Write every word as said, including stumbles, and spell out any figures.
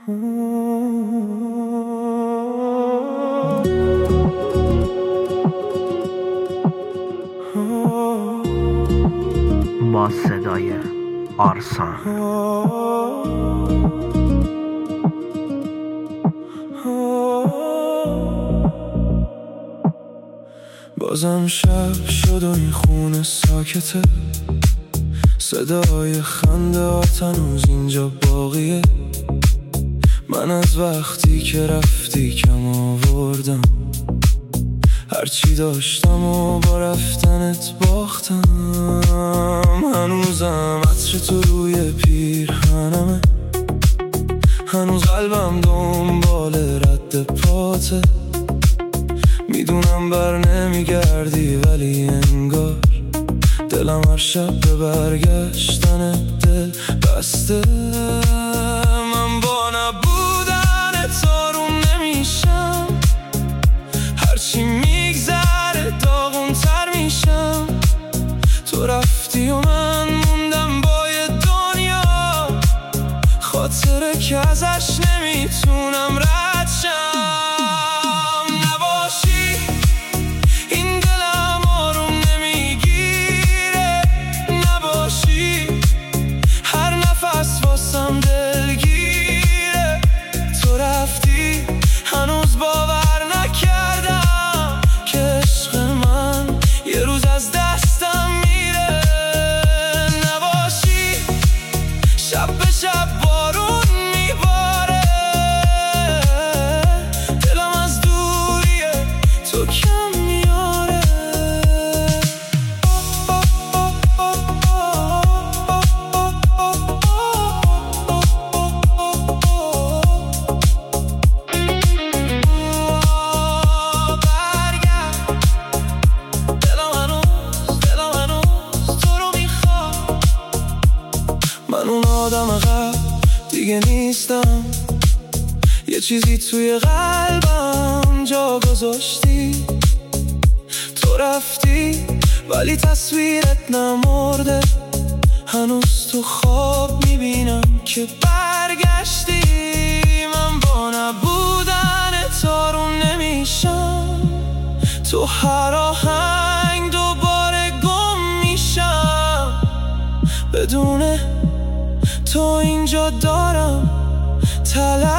با صدای آرسان. بازم شب شد و این خونه ساکته، صدای خنده هنوز اینجا باقیه. من از وقتی که رفتی کم آوردم، هرچی داشتم و با رفتنت باختم. هنوزم عطر تو روی پیرهنمه، هنوز قلبم دنبال رد پاته. میدونم بر نمیگردی ولی انگار دلم هر شب به برگشتن دل بسته. من با نبودن آروم نمیشم، هرچی میگذره داغون تر میشم. تو رفتی و من موندم با یه دنیا، خاطره که ازش نمیتونم رد شم. من اون آدم قبل دیگه نیستم، یه چیزی توی قلبم جا گذاشتی. تو رفتی ولی تصویرت نمرده، هنوز تو خواب میبینم که برگشتی. من با نبودنت آروم نمیشم، تو هر آهنگ دوباره گم میشم. بدون تو اینجا دارم تلاشم